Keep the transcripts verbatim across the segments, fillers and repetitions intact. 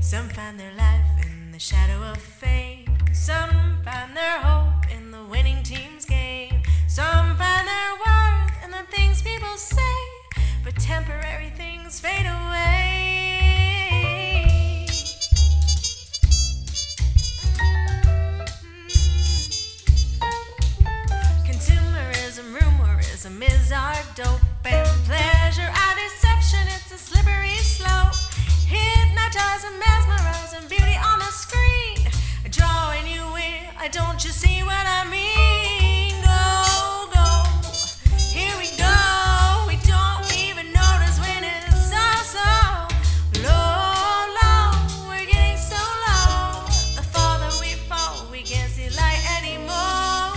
Some find their life in the shadow of fame. Some find their hope in the winning team's game. Some find their worth in the things people say, but temporary things fade away. Consumerism, rumorism is our dope, and pleasure our deception. It's a slippery slope. Hypnotizing, mesmerizing, beauty on the screen, drawing you in. Don't you see what I mean? Go, go, here we go. We don't even notice when it's so, so low, low. We're getting so low. The farther we fall, we can't see light anymore.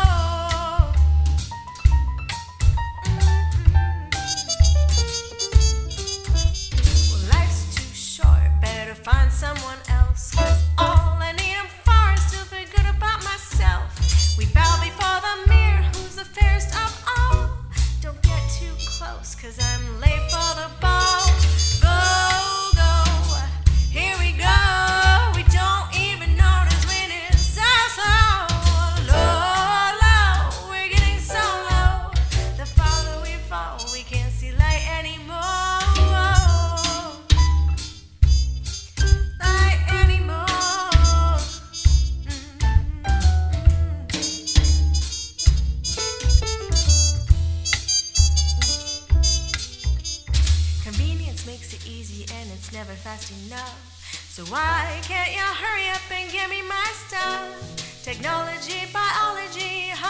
Well, life's too short, better find someone else. 'Cause all I need 'em for is to feel good about myself. We bow before the mirror, who's the fairest of all. Don't get too close, 'cause I'm late for the ball. Go, go, here we go. We don't even notice when it's so, so low, low. We're getting so low. The farther we fall, we can't see light anymore. Light anymore. Convenience makes it easy and it's never fast enough. So why can't you hurry up and give me my stuff? Technology, biology,